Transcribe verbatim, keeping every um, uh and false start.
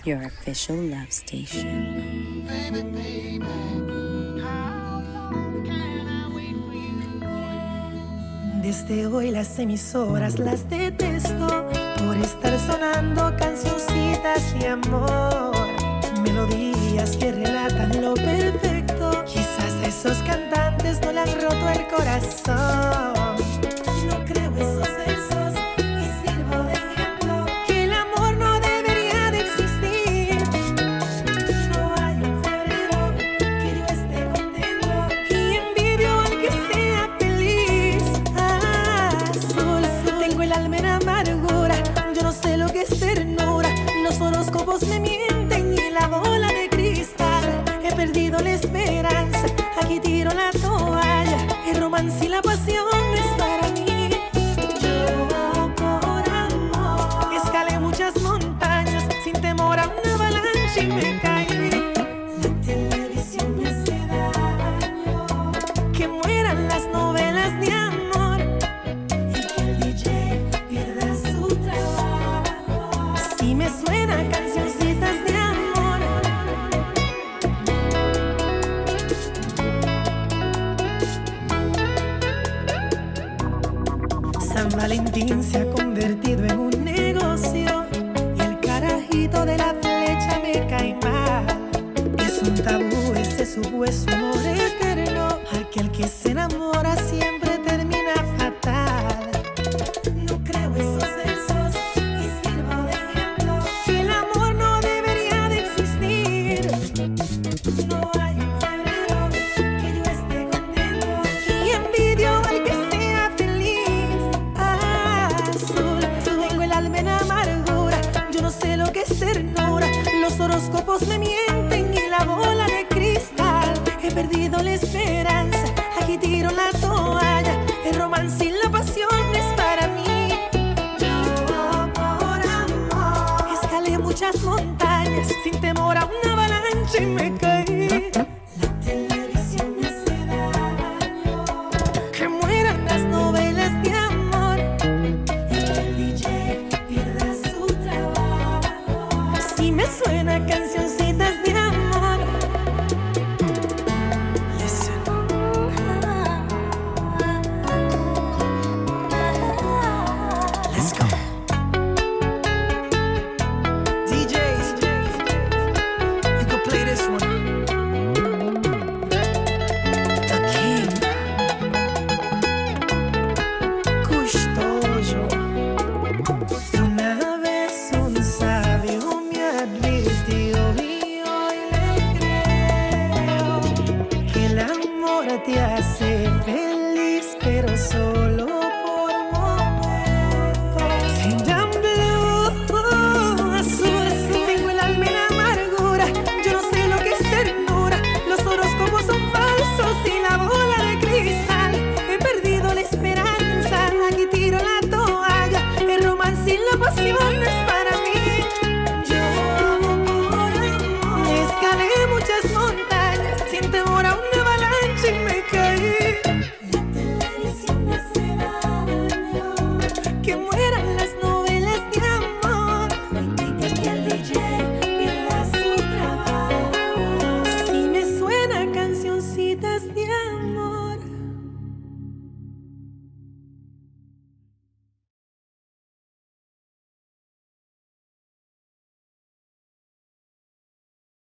your official love station. Baby, baby, how long can I wait for you? Desde hoy las emisoras las detesto por estar sonando cancioncitas de amor, melodías que relatan lo perfecto. Quizás a esos cantantes no le han roto el corazón. No creo esos versos y sirvo de ejemplo que el amor no debería de existir. No hay un febrero que yo esté contento y envidio al que sea feliz. Azul, tengo el alma en amargura, yo no sé lo que es ternura. Los horóscopos me mienten y la bola de cristal. He perdido la esperanza, aquí tiro la toalla. El romance y la pasión no es para mí. Yo por amor escalé muchas montañas sin temor a una avalancha y me caí. La televisión me hace daño, que mueran las novelas de amor y que el D J pierda su trabajo. Si me suenan cancioncitas de amor. San Valentín se ha convertido en un negocio y el carajito de la flecha me cae mal. Es un tabú ese supuesto amor eterno. Aquel que se enamora siempre termina fatal. No creo esos versos y sirvo de ejemplo que el amor no debería de existir. No hay un febrero que yo esté contento y envidio al que sea feliz. Azul, tengo el alma en amargura, yo no sé lo que es ternura. Los horóscopos me mienten y la bola de cristal. He perdido la esperanza, aquí tiro la toalla. El romance y la pasión no es para mí. Yo por amor escalé muchas montañas sin temor a una avalancha y me caí.